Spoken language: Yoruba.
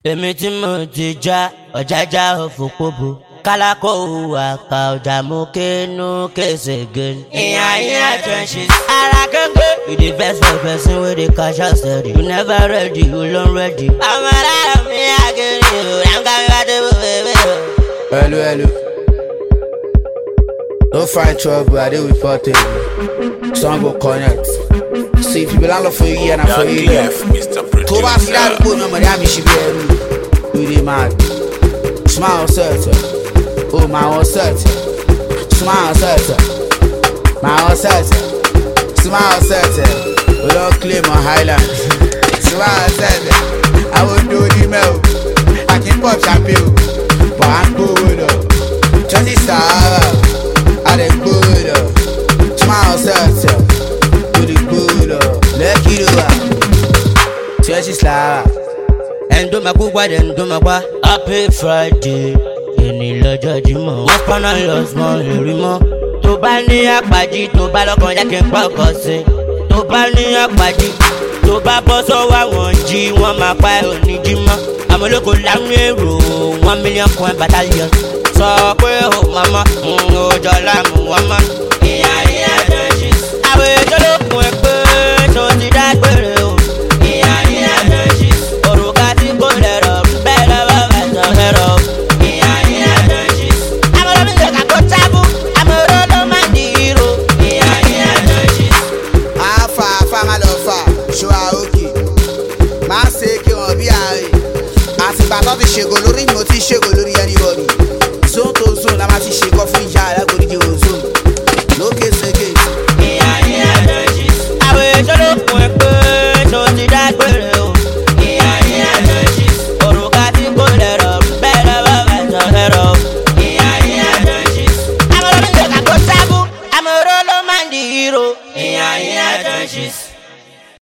Èmi tí mo ti já ọ̀jájá òfòpóbò kálákó àkà ọjà mú kínú kése gẹ̀ẹ́nì. Ìyá trenches. Ara kéńké. You dey vex for person wey dey cash out steady. You never ready, you long ready. Ọmọ alára mi àgẹ̀rẹ̀ o, ẹ̀ńkà mi bá dé bò bèbè o. Hello. Don't find trouble, I dey with portable. Song go connect. See if you belong for you and I for you. Tó bá sí ládùúgbò náà mọ̀ ní àmì ṣì bí ẹrú. We dey mad. Smile certain. Oh my own certain. Smile certain. My own certain. Smile certain. We don't claim on Highland. Smile certain. I won't do the milk. I can pop champagne. But I'm good up. Just the star. I dey good up. Smile certain. Do the good up. Let it do it. Just the star. Ẹ̀ndómakúgbà dẹ̀ndómakúgbà. Happy Friday. Èní lọ́jọ́ Jímọ̀. Wọ́n pọ́nà lọ smọ́ lórí mọ́. Tó bá ní àpàjì tó bá lọ́kàn já kí n pa ọkọ̀ sí. Tó bá ní àpàjì tó bá bọ́ sọ́wọ́ àwọn jí wọ́n máa pa ẹ̀ òní jí mọ́. Àmọ́ olóko láwọn èrò 1 million coin battalion. Sọ pé ó màmá òjò láàmú wọn mọ́. Ìyá trenches. Àwọn ètò lókun ẹ̀ pé tó ti dágbére o. Ìyá trenches. Òrùka tí kò lẹ̀rọ̀ bẹ́ẹ̀ lọ́wọ́ bàtọ̀ lẹ́rọ̀. Ìyá trenches. Àmọ́ olómi ìjọba kò tábù. Àmọ́ olólo máa ń di hero. Ìyá trenches. Afa máa lọ fà ṣó a òkè. Máa ṣe kí wọ́n bí àárẹ̀. Àtìgbà tó ti ṣègò lórí mi ò ti ṣègò lórí anybody. Zone to zone la máa ti ṣe kọ́ fún ìyá alágbòdìjì ozone. Lókè sékè. Ìyá trenches. Àwọn ètò lókun ẹ̀ pé tó ti dágbére o. Ìyá trenches. Òrùka tí kò lẹ̀rọ̀ bẹ́ẹ̀ lọ́wọ́ bàtọ̀ lẹ́rọ̀. Ìyá trenches. Àmọ́ olómi ìjọba kò tábù. Àmọ́ olólo máa ń di hero. Ìyá trenches.